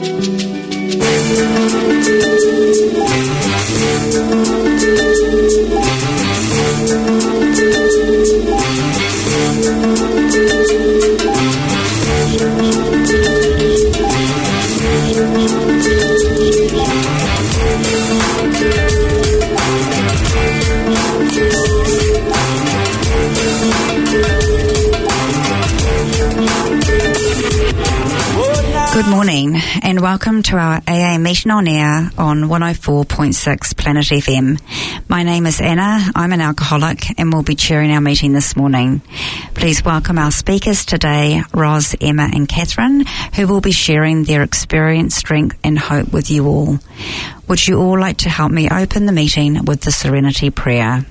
Good morning and welcome to our AA Meeting on Air on 104.6 Planet FM. My name is Anna, I'm an alcoholic and will be chairing our meeting this morning. Please welcome our speakers today, Ros, Emma and Catherine, who will be sharing their experience, strength and hope with you all. Would you all like to help me open the meeting with the Serenity Prayer?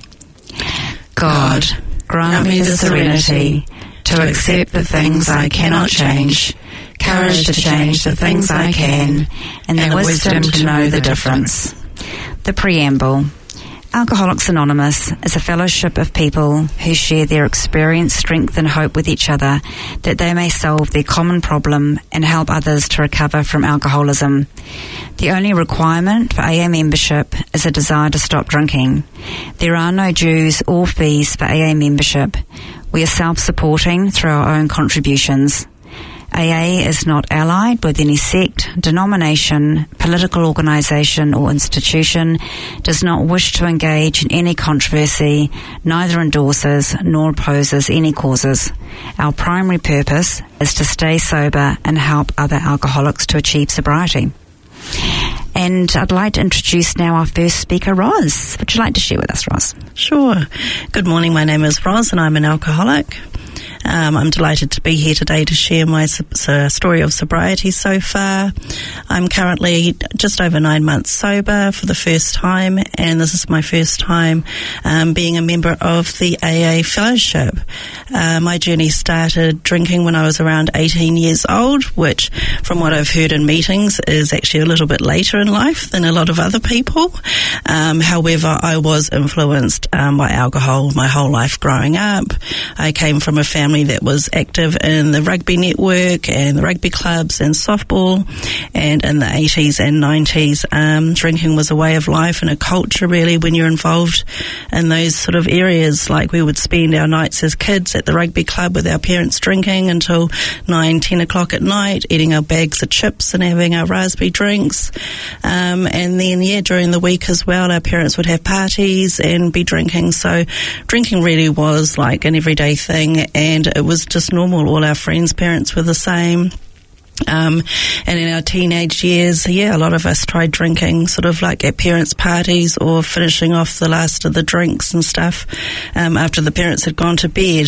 God, grant me the serenity to accept the things I cannot change, courage to change the things I can, and the wisdom to know the difference. The preamble. Alcoholics Anonymous is a fellowship of people who share their experience, strength and hope with each other that they may solve their common problem and help others to recover from alcoholism. The only requirement for AA membership is a desire to stop drinking. There are no dues or fees for AA membership. We are self-supporting through our own contributions. AA is not allied with any sect, denomination, political organisation or institution, does not wish to engage in any controversy, neither endorses nor opposes any causes. Our primary purpose is to stay sober and help other alcoholics to achieve sobriety. And I'd like to introduce now our first speaker, Ros. Would you like to share with us, Ros? Sure. Good morning, my name is Ros and I'm an alcoholic. I'm delighted to be here today to share my story of sobriety so far. I'm currently just over 9 months sober for the first time, and this is my first time being a member of the AA Fellowship. My journey started drinking when I was around 18 years old, which, from what I've heard in meetings, is actually a little bit later in life than a lot of other people. However, I was influenced by alcohol my whole life growing up. I came from a family that was active in the rugby network and the rugby clubs and softball, and in the 80s and 90s drinking was a way of life and a culture really when you're involved in those sort of areas. Like we would spend our nights as kids at the rugby club with our parents drinking until 9-10 o'clock at night, eating our bags of chips and having our raspberry drinks, and then during the week as well our parents would have parties and be drinking. So drinking really was like an everyday thing, and it was just normal. All our friends' parents were the same. And in our teenage years, a lot of us tried drinking sort of like at parents' parties or finishing off the last of the drinks and stuff after the parents had gone to bed.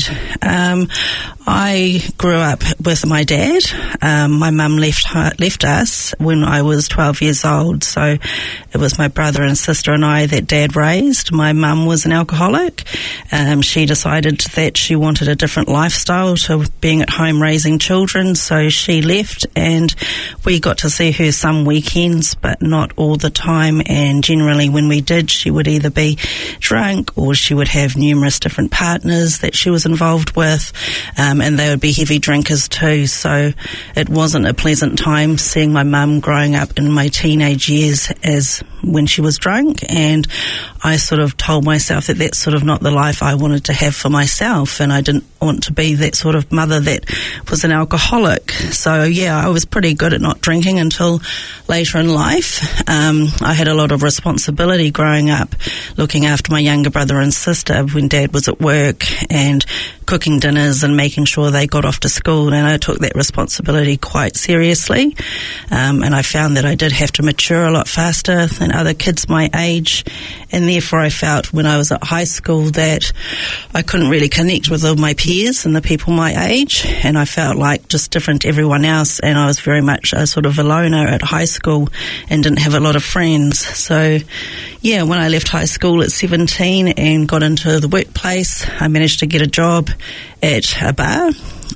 I grew up with my dad. My mum left us when I was 12 years old, so it was my brother and sister and I that Dad raised. My mum was an alcoholic. She decided that she wanted a different lifestyle to being at home raising children, so she left, and we got to see her some weekends, but not all the time, and generally when we did, she would either be drunk or she would have numerous different partners that she was involved with, and they would be heavy drinkers too, so it wasn't a pleasant time seeing my mum growing up in my teenage years as when she was drunk, and I sort of told myself that that's sort of not the life I wanted to have for myself, and I didn't want to be that sort of mother that was an alcoholic. So I was pretty good at not drinking until later in life. I had a lot of responsibility growing up, looking after my younger brother and sister when Dad was at work, and cooking dinners and making sure they got off to school, and I took that responsibility quite seriously, and I found that I did have to mature a lot faster than other kids my age, and therefore I felt when I was at high school that I couldn't really connect with all my peers and the people my age, and I felt like just different to everyone else, and I was very much a sort of a loner at high school and didn't have a lot of friends. So when I left high school at 17 and got into the workplace, I managed to get a job at a bar,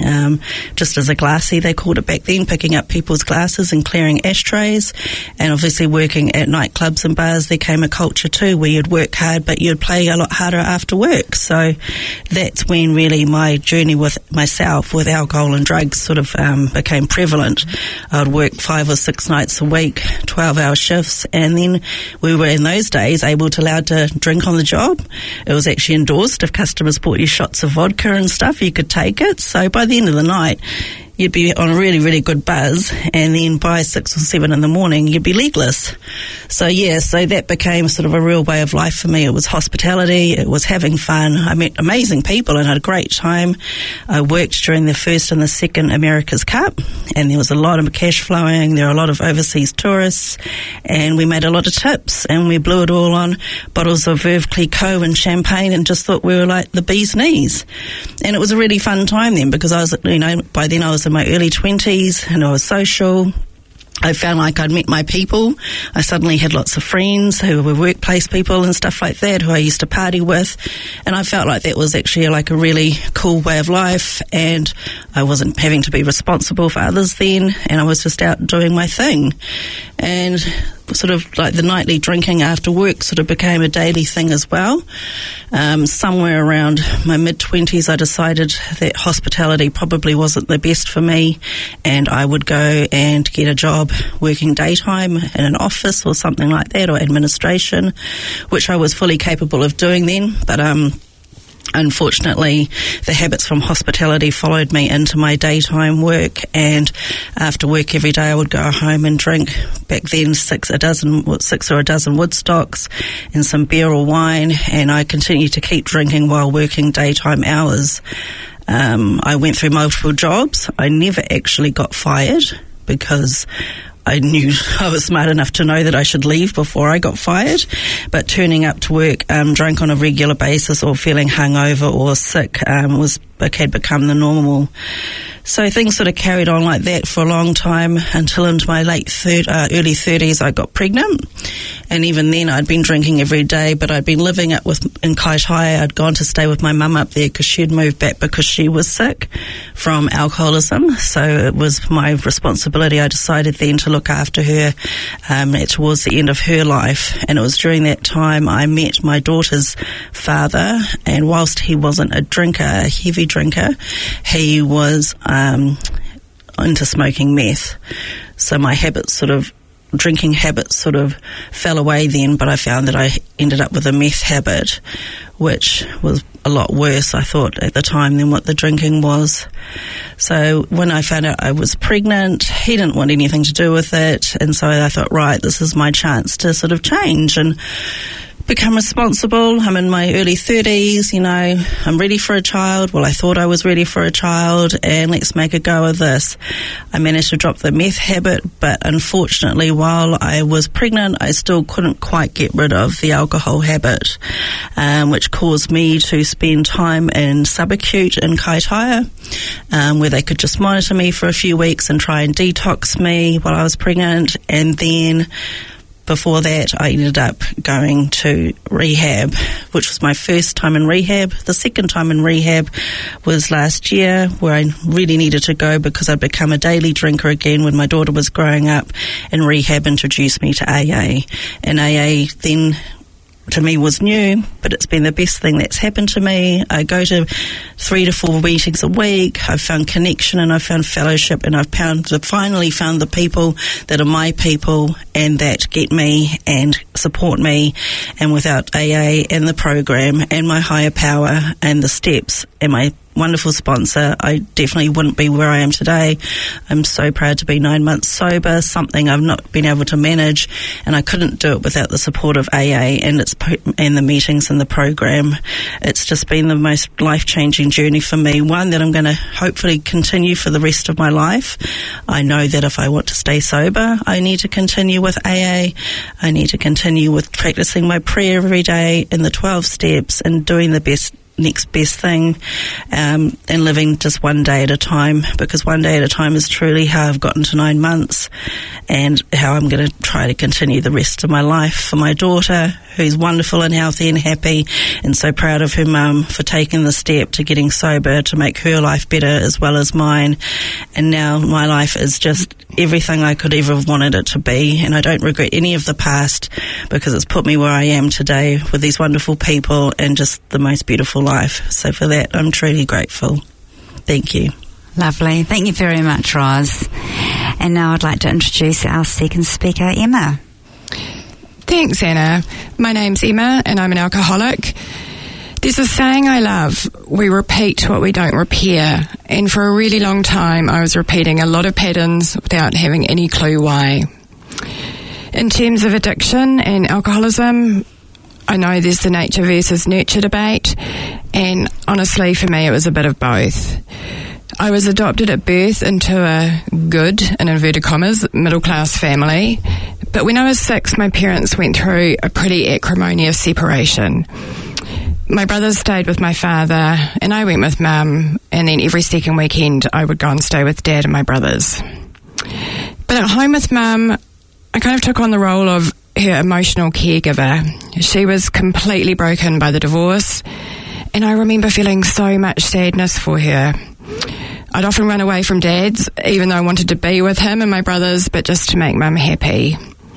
just as a glassy, they called it back then, picking up people's glasses and clearing ashtrays. And obviously working at nightclubs and bars, there came a culture too where you'd work hard but you'd play a lot harder after work. So that's when really my journey with myself, with alcohol and drugs, sort of became prevalent. I'd work 5 or 6 nights a week, 12-hour shifts, and then we were in those days allowed to drink on the job. It was actually endorsed. If customers bought you shots of vodka and stuff, you could take it. So by the end of the night, you'd be on a really, really good buzz, and then by 6 or 7 in the morning, you'd be legless. So that became sort of a real way of life for me. It was hospitality, it was having fun. I met amazing people and had a great time. I worked during the first and the second America's Cup, and there was a lot of cash flowing. There were a lot of overseas tourists, and we made a lot of tips, and we blew it all on bottles of Veuve Clicquot and champagne, and just thought we were like the bee's knees. And it was a really fun time then, because I was, by then I was in my early 20s and I was social. I found like I'd met my people. I suddenly had lots of friends who were workplace people and stuff like that, who I used to party with, and I felt like that was actually like a really cool way of life, and I wasn't having to be responsible for others then, and I was just out doing my thing. And sort of like the nightly drinking after work sort of became a daily thing as well. Somewhere around my mid-20s, I decided that hospitality probably wasn't the best for me, and I would go and get a job working daytime in an office or something like that, or administration, which I was fully capable of doing then, but unfortunately, the habits from hospitality followed me into my daytime work, and after work every day I would go home and drink, back then 6 or a dozen Woodstocks and some beer or wine, and I continued to keep drinking while working daytime hours. I went through multiple jobs. I never actually got fired because I knew I was smart enough to know that I should leave before I got fired, but turning up to work drunk on a regular basis or feeling hungover or sick had become the normal. So things sort of carried on like that for a long time until into my early 30s I got pregnant. And even then I'd been drinking every day, but I'd been living in Kaitaia. I'd gone to stay with my mum up there because she'd moved back because she was sick from alcoholism. So it was my responsibility. I decided then to look after her towards the end of her life. And it was during that time I met my daughter's father, and whilst he wasn't a heavy drinker, he was into smoking meth. So my drinking habits sort of fell away then, but I found that I ended up with a meth habit, which was a lot worse, I thought, at the time than what the drinking was. So when I found out I was pregnant, he didn't want anything to do with it, and so I thought, right, this is my chance to sort of change and become responsible. I'm in my early 30s, I'm ready for a child. Well, I thought I was ready for a child, and let's make a go of this. I managed to drop the meth habit, but unfortunately, while I was pregnant, I still couldn't quite get rid of the alcohol habit, which caused me to spend time in subacute in Kaitaia, where they could just monitor me for a few weeks and try and detox me while I was pregnant. And then before that, I ended up going to rehab, which was my first time in rehab. The second time in rehab was last year, where I really needed to go because I'd become a daily drinker again when my daughter was growing up, and rehab introduced me to AA. And AA then, to me, was new, but it's been the best thing that's happened to me. I go to 3 to 4 meetings a week. I've found connection and I've found fellowship, and I've finally found the people that are my people and that get me and support me. And without AA and the program and my higher power and the steps and my wonderful sponsor, I definitely wouldn't be where I am today. I'm so proud to be 9 months sober, something I've not been able to manage, and I couldn't do it without the support of AA and the meetings and the program. It's just been the most life-changing journey for me, one that I'm going to hopefully continue for the rest of my life. I know that if I want to stay sober, I need to continue with AA. I need to continue with practicing my prayer every day in the 12 steps and doing the best next best thing, and living just one day at a time, because one day at a time is truly how I've gotten to 9 months and how I'm going to try to continue the rest of my life. For my daughter, who's wonderful and healthy and happy, and so proud of her mum for taking the step to getting sober to make her life better as well as mine. And now my life is just everything I could ever have wanted it to be, and I don't regret any of the past because it's put me where I am today with these wonderful people and just the most beautiful life. So for that, I'm truly grateful. Thank you. Lovely. Thank you very much, Roz. And now I'd like to introduce our second speaker, Emma. Thanks, Anna. My name's Emma and I'm an alcoholic. There's a saying I love: we repeat what we don't repair. And for a really long time I was repeating a lot of patterns without having any clue why. In terms of addiction and alcoholism, I know there's the nature versus nurture debate, and honestly for me it was a bit of both. I was adopted at birth into a good, in inverted commas, middle class family, but when I was 6 my parents went through a pretty acrimonious separation. My brothers stayed with my father and I went with mum, and then every second weekend I would go and stay with dad and my brothers. But at home with mum, I kind of took on the role of her emotional caregiver. She was completely broken by the divorce, and I remember feeling so much sadness for her. I'd often run away from dad's, even though I wanted to be with him and my brothers, but just to make mum happy.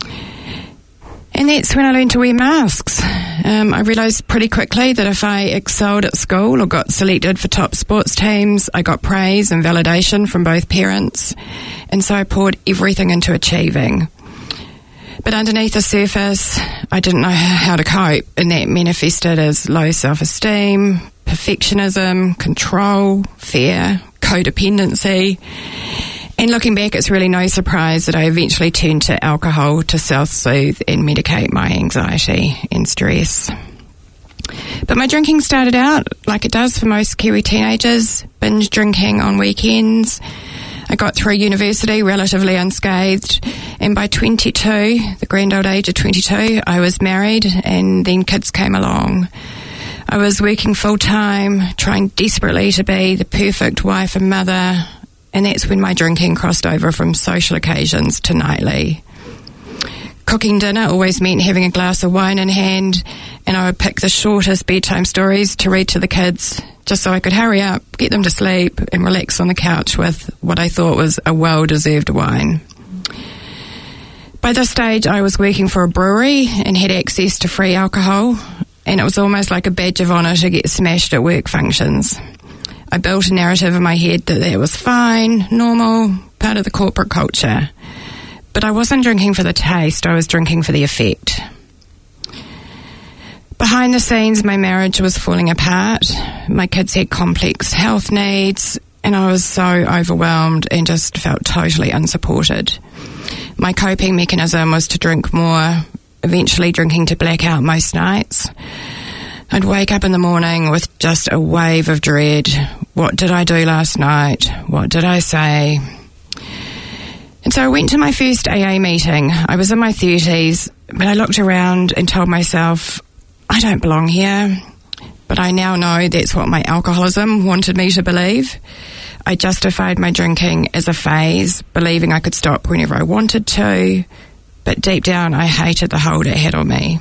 And that's when I learned to wear masks. I realised pretty quickly that if I excelled at school or got selected for top sports teams, I got praise and validation from both parents, and so I poured everything into achieving. But underneath the surface, I didn't know how to cope, and that manifested as low self-esteem, perfectionism, control, fear, codependency. And looking back, it's really no surprise that I eventually turned to alcohol to self-soothe and medicate my anxiety and stress. But my drinking started out like it does for most Kiwi teenagers, binge drinking on weekends. I got through university relatively unscathed, and by 22, the grand old age of 22, I was married, and then kids came along. I was working full-time, trying desperately to be the perfect wife and mother, and that's when my drinking crossed over from social occasions to nightly. Cooking dinner always meant having a glass of wine in hand, and I would pick the shortest bedtime stories to read to the kids, just so I could hurry up, get them to sleep, and relax on the couch with what I thought was a well-deserved wine. By this stage, I was working for a brewery and had access to free alcohol, and it was almost like a badge of honour to get smashed at work functions. I built a narrative in my head that was fine, normal, part of the corporate culture. But I wasn't drinking for the taste, I was drinking for the effect. Behind the scenes, my marriage was falling apart. My kids had complex health needs, and I was so overwhelmed and just felt totally unsupported. My coping mechanism was to drink more, eventually drinking to blackout most nights. I'd wake up in the morning with just a wave of dread. What did I do last night? What did I say? And so I went to my first AA meeting. I was in my 30s, but I looked around and told myself, I don't belong here. But I now know that's what my alcoholism wanted me to believe. I justified my drinking as a phase, believing I could stop whenever I wanted to. But deep down, I hated the hold it had on me.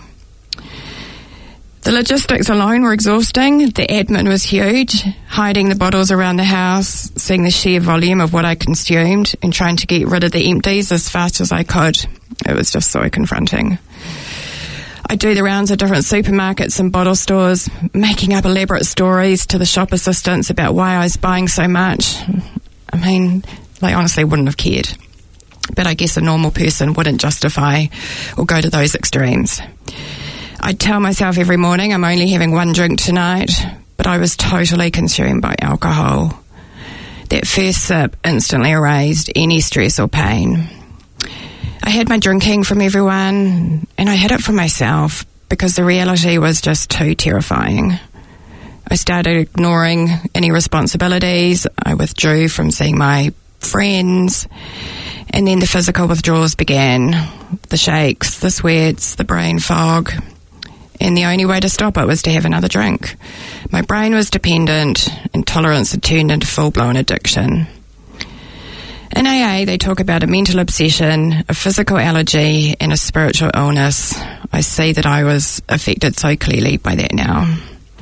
The logistics alone were exhausting. The admin was huge. Hiding the bottles around the house, seeing the sheer volume of what I consumed, and trying to get rid of the empties as fast as I could. It was just so confronting. I'd do the rounds of different supermarkets and bottle stores, making up elaborate stories to the shop assistants about why I was buying so much. I mean, they honestly wouldn't have cared. But I guess a normal person wouldn't justify or go to those extremes. I'd tell myself every morning I'm only having one drink tonight, but I was totally consumed by alcohol. That first sip instantly erased any stress or pain. I had my drinking from everyone, and I hid it from myself because the reality was just too terrifying. I started ignoring any responsibilities. I withdrew from seeing my friends, and then the physical withdrawals began. The shakes, the sweats, the brain fog. and the only way to stop it was to have another drink. My brain was dependent, and tolerance had turned into full-blown addiction. In AA, they talk about a mental obsession, a physical allergy, and a spiritual illness. I see that I was affected so clearly by that now.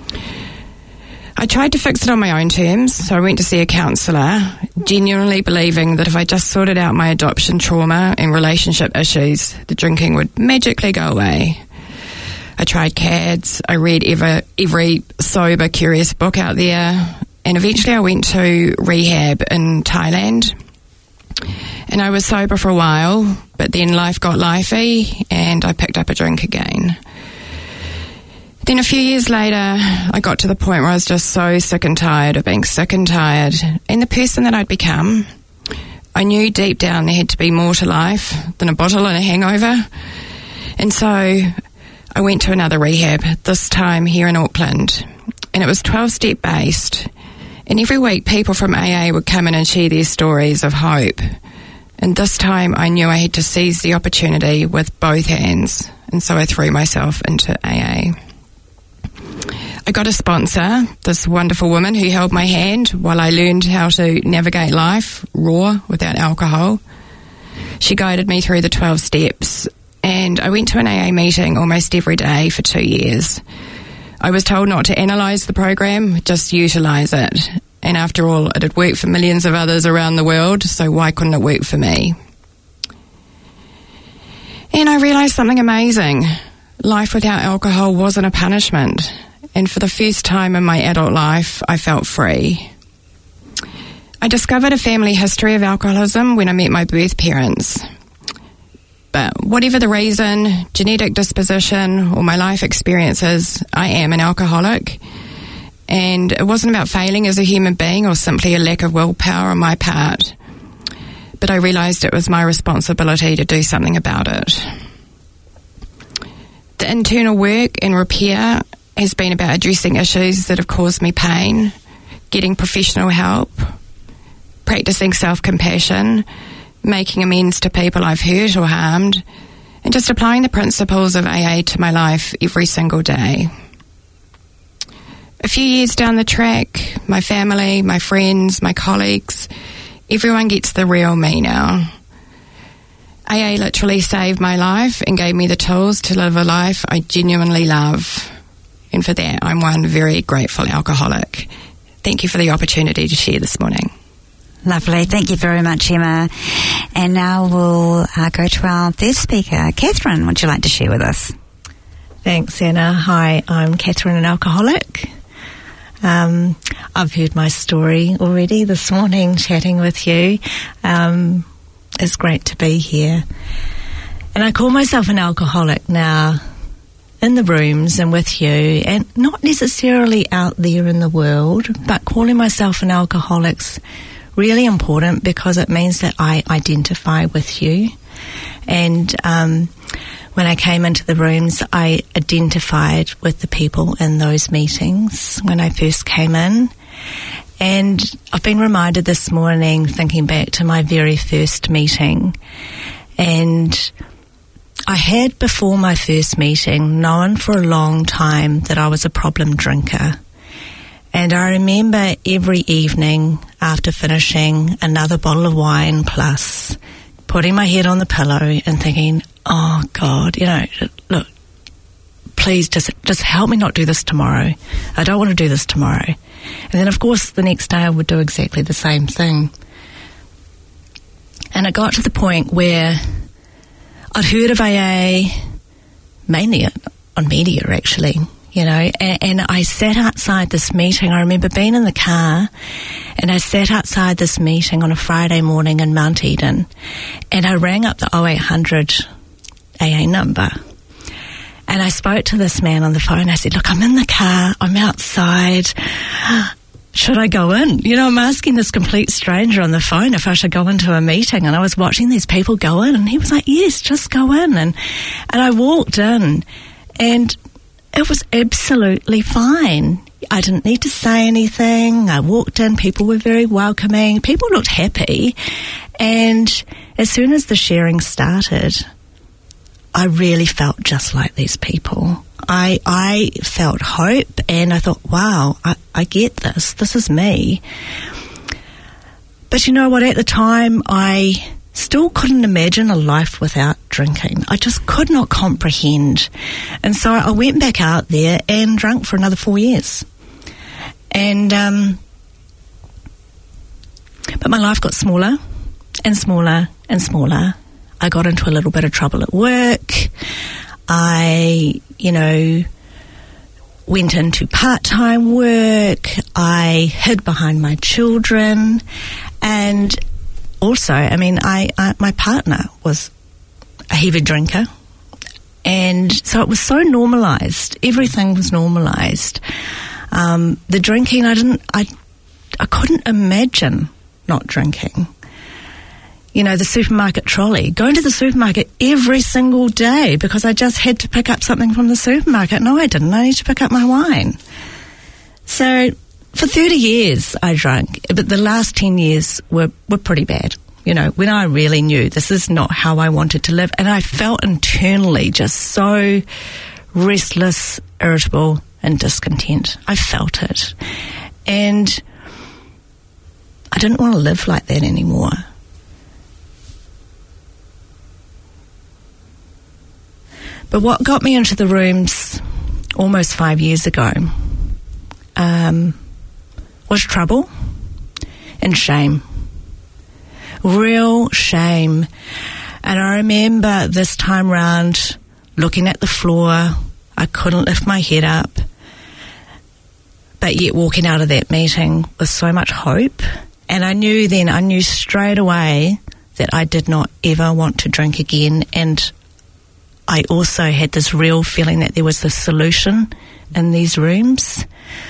I tried to fix it on my own terms, so I went to see a counsellor, genuinely believing that if I just sorted out my adoption trauma and relationship issues, the drinking would magically go away. I tried CADS, I read every sober, curious book out there, and eventually I went to rehab in Thailand. And I was sober for a while, but then life got lifey and I picked up a drink again. Then a few years later, I got to the point where I was just so sick and tired of being sick and tired. And the person that I'd become, I knew deep down there had to be more to life than a bottle and a hangover. And so I went to another rehab, this time here in Auckland. And it was 12-step based. And every week people from AA would come in and share their stories of hope. And this time I knew I had to seize the opportunity with both hands. And so I threw myself into AA. I got a sponsor, this wonderful woman who held my hand while I learned how to navigate life raw without alcohol. She guided me through the 12 steps. And I went to an AA meeting almost every day for 2 years. I was told not to analyse the program, just utilise it. And after all, it had worked for millions of others around the world, so why couldn't it work for me? And I realised something amazing. Life without alcohol wasn't a punishment. And for the first time in my adult life, I felt free. I discovered a family history of alcoholism when I met my birth parents. But whatever the reason, genetic disposition or my life experiences, I am an alcoholic. And it wasn't about failing as a human being or simply a lack of willpower on my part. But I realised it was my responsibility to do something about it. The internal work and repair has been about addressing issues that have caused me pain, getting professional help, practising self-compassion, making amends to people I've hurt or harmed, and just applying the principles of AA to my life every single day. A few years down the track, my family, my friends, my colleagues, everyone gets the real me now. AA literally saved my life and gave me the tools to live a life I genuinely love. And for that, I'm one very grateful alcoholic. Thank you for the opportunity to share this morning. Lovely. Thank you very much, Emma. And now we'll go to our third speaker. Catherine, would you like to share with us? Thanks, Anna. Hi, I'm Catherine, an alcoholic. I've heard my story already this morning chatting with you. It's great to be here. And I call myself an alcoholic now in the rooms and with you, and not necessarily out there in the world, but calling myself an alcoholic's really important because it means that I identify with you. And when I came into the rooms, I identified with the people in those meetings when I first came in. And I've been reminded this morning, thinking back to my very first meeting, and I had before my first meeting known for a long time that I was a problem drinker. And I remember every evening after finishing another bottle of wine plus, putting my head on the pillow and thinking, oh God, look, please just help me not do this tomorrow. I don't want to do this tomorrow. And then of course the next day I would do exactly the same thing. And it got to the point where I'd heard of AA mainly on media actually, and I sat outside this meeting. I remember being in the car and I sat outside this meeting on a Friday morning in Mount Eden, and I rang up the 0800 AA number and I spoke to this man on the phone. I said, look, I'm in the car, I'm outside, should I go in? I'm asking this complete stranger on the phone if I should go into a meeting, and I was watching these people go in, and he was like, yes, just go in. And I walked in and it was absolutely fine. I didn't need to say anything. I walked in, people were very welcoming, people looked happy, and as soon as the sharing started, I really felt just like these people. I felt hope, and I thought, wow, I get this. This is me. But you know what? At the time, I still couldn't imagine a life without drinking. I just could not comprehend. And so I went back out there and drank for another 4 years. And but my life got smaller and smaller and smaller. I got into a little bit of trouble at work. I, went into part-time work. I hid behind my children. And also, my partner was a heavy drinker. And so it was so normalised. Everything was normalised. The drinking, I couldn't imagine not drinking. The supermarket trolley, going to the supermarket every single day because I just had to pick up something from the supermarket. No, I didn't. I need to pick up my wine. So for 30 years I drank, but the last 10 years were pretty bad. When I really knew this is not how I wanted to live. And I felt internally just so restless, irritable and discontent. I felt it. And I didn't want to live like that anymore. But what got me into the rooms almost 5 years ago was trouble and shame. Real shame. And I remember this time round looking at the floor. I couldn't lift my head up. But yet walking out of that meeting with so much hope. And I knew straight away that I did not ever want to drink again. And I also had this real feeling that there was a solution in these rooms.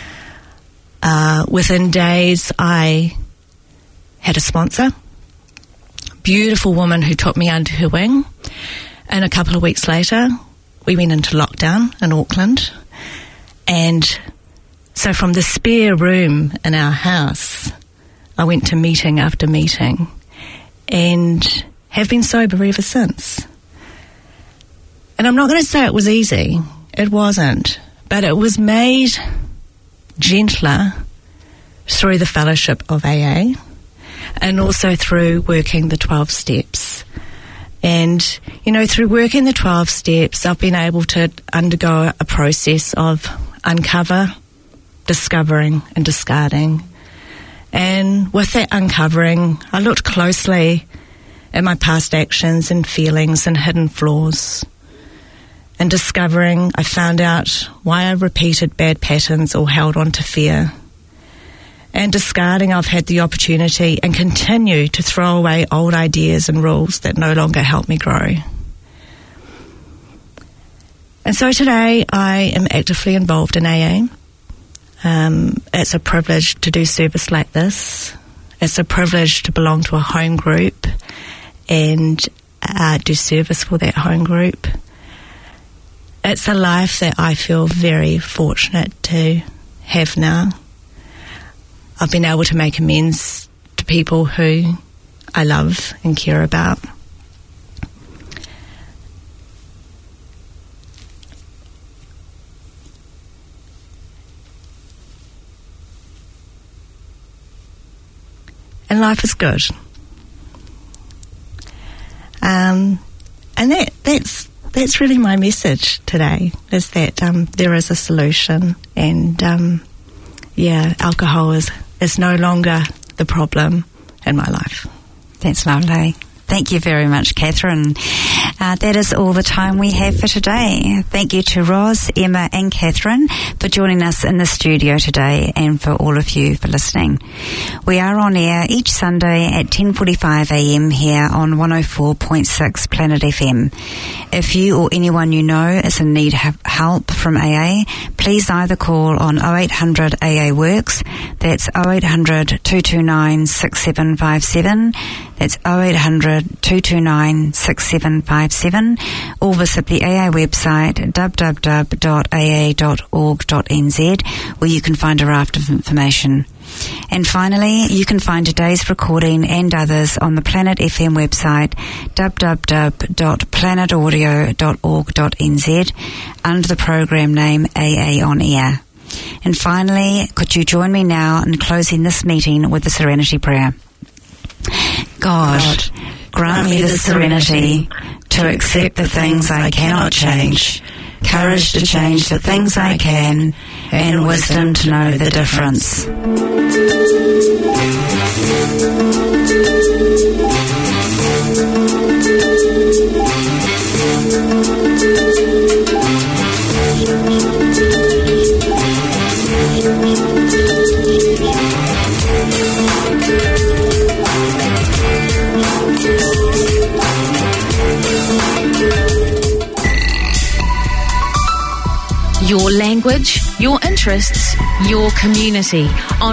Within days, I had a sponsor, beautiful woman who took me under her wing. And a couple of weeks later, we went into lockdown in Auckland. And so from the spare room in our house, I went to meeting after meeting and have been sober ever since. And I'm not going to say it was easy. It wasn't. But it was made gentler through the fellowship of AA and also through working the 12 steps. And, through working the 12 steps, I've been able to undergo a process of uncover, discovering and discarding. And with that uncovering, I looked closely at my past actions and feelings and hidden flaws. And discovering, I found out why I repeated bad patterns or held on to fear. And discarding, I've had the opportunity and continue to throw away old ideas and rules that no longer help me grow. And so today I am actively involved in AA. It's a privilege to do service like this. It's a privilege to belong to a home group and do service for that home group. It's a life that I feel very fortunate to have now. I've been able to make amends to people who I love and care about. And life is good. And that's really my message today, is that there is a solution, and alcohol is no longer the problem in my life. That's lovely. Thank you very much, Catherine. That is all the time we have for today. Thank you to Roz, Emma and Catherine for joining us in the studio today, and for all of you for listening. We are on air each Sunday at 10:45am here on 104.6 Planet FM. If you or anyone you know is in need of help from AA, please either call on 0800 AA Works, that's 0800 229 6757, that's 0800 229 6757, 857 or visit the AA website www.aa.org.nz where you can find a raft of information. And finally, you can find today's recording and others on the Planet FM website www.planetaudio.org.nz under the program name AA On Air. And finally, could you join me now in closing this meeting with the Serenity Prayer? God, grant me the serenity to accept the things I cannot change, courage to change the things I can, and wisdom to know the difference. Your language, your interests, your community on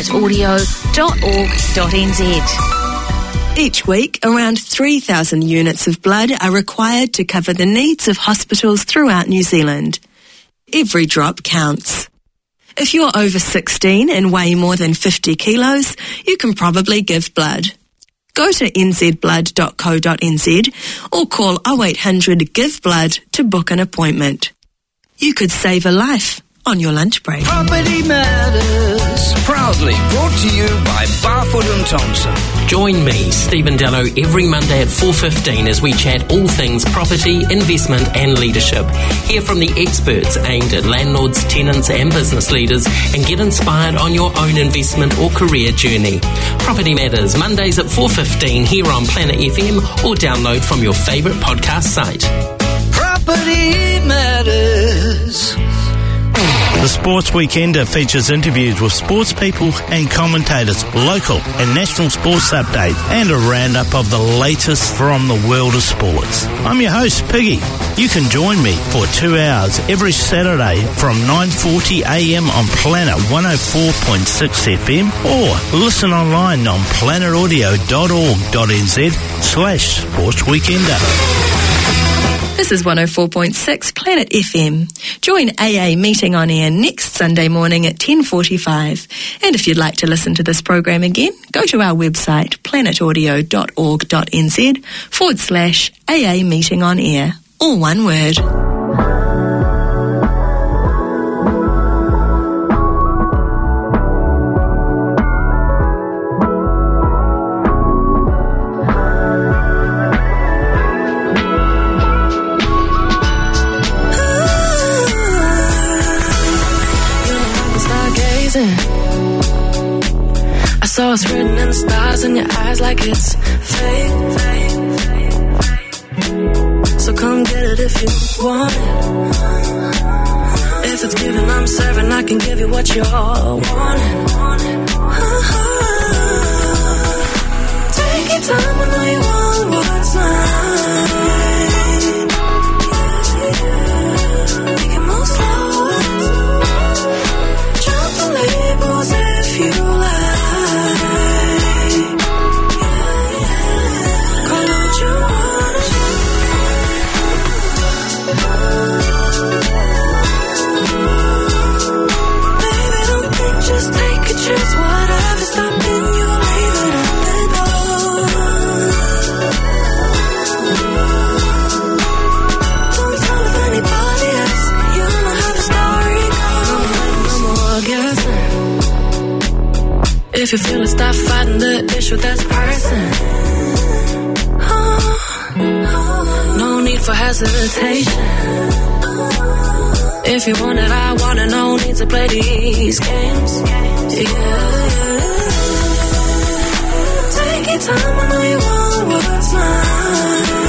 planetaudio.org.nz. Each week, around 3,000 units of blood are required to cover the needs of hospitals throughout New Zealand. Every drop counts. If you're over 16 and weigh more than 50 kilos, you can probably give blood. Go to nzblood.co.nz or call 0800 GIVE BLOOD to book an appointment. You could save a life on your lunch break. Property Matters, proudly brought to you by Barfoot and Thompson. Join me, Stephen Dello, every Monday at 4:15 as we chat all things property, investment and leadership. Hear from the experts aimed at landlords, tenants and business leaders and get inspired on your own investment or career journey. Property Matters, Mondays at 4:15 here on Planet FM or download from your favourite podcast site. Property Matters. The Sports Weekender features interviews with sports people and commentators, local and national sports updates, and a roundup of the latest from the world of sports. I'm your host, Piggy. You can join me for 2 hours every Saturday from 9:40am on Planet 104.6 FM or listen online on planetaudio.org.nz/sportsweekender. This is 104.6 Planet FM. Join AA Meeting on Air next Sunday morning at 10:45. And if you'd like to listen to this program again, go to our website, planetaudio.org.nz/AA Meeting on Air. All one word. I saw us written in the stars in your eyes like it's fate. So come get it if you want it. If it's given, I'm serving. I can give you what you're wanting. Take your time, I know you want what's mine. Make it move slow. Drop the labels if you like. Call it what you want. Baby, don't think, just take a chance. Whatever's stopping you, leave it at the door. Don't tell anybody else. You know how the story goes. No more guessing. If you feel it, stop fighting the issue that's pressing. No need for hesitation. If you want it, I want it. No need to play these games. Yeah. Take your time, I know you want what's mine.